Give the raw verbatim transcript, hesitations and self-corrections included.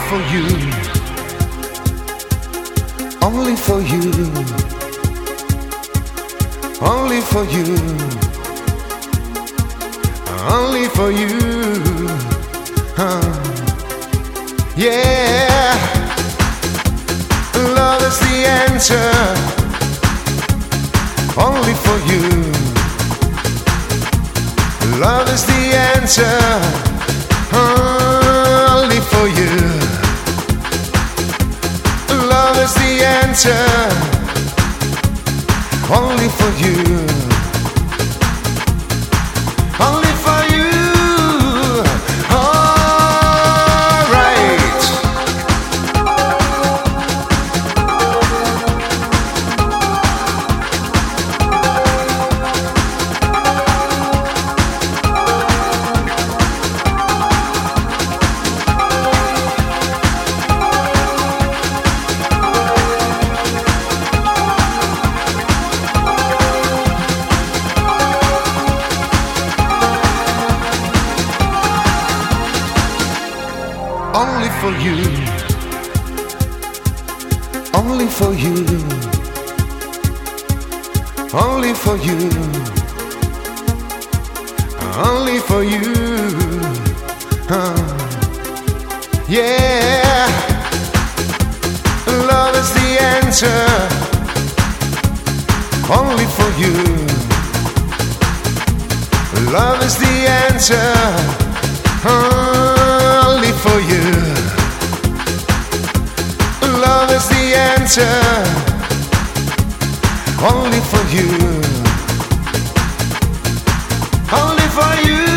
for you, only for you, only for you, only for you, huh. Yeah, love is the answer, only for you. Love is the answer, only for you. Love is the answer, only for you. Only for you. All right. Only for you, only for you, only for you, only for you, huh. Yeah, love is the answer, only for you. Love is the answer, only for you. Love is the answer, only for you. Only for you.